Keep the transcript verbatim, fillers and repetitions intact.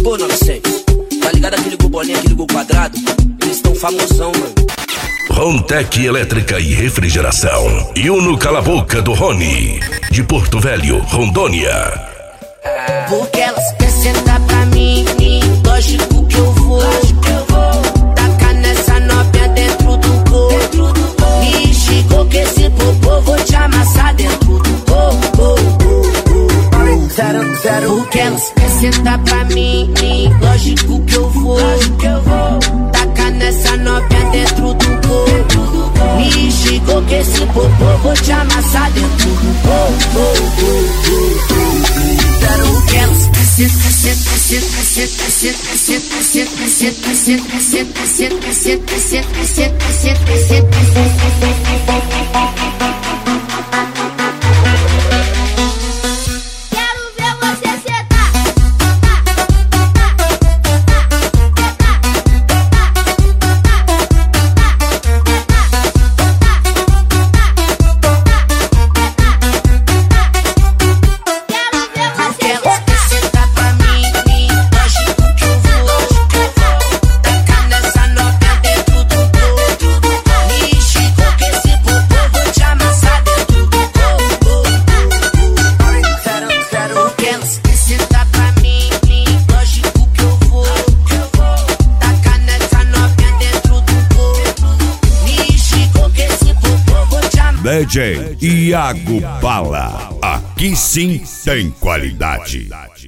Ô, novecentos, tá ligado aquele gol bolinha, aquele gol quadrado? Eles estão famosão, mano. Rontec Elétrica e Refrigeração. E o no Cala Boca do Rony, de Porto Velho, Rondônia. Porque elas querem sentar pra mim, lógico que eu vou. Tacar nessa novinha dentro do gol. Me chegou que esse popô vou te amassar dentro do gol. Porque elas querem sentar pra mim, lógico que eu vou. Tacar nessa novinha dentro do gol. Me chegou que esse popô vou te amassar dentro do gol. Porque elas querem sentar, sentar, sentar, sentar, sentar, sentar, sentar, sentar, sentar, sentar, sentar, sentar, sentar, sentar, sentar. D J Iago Bala. Aqui sim tem qualidade.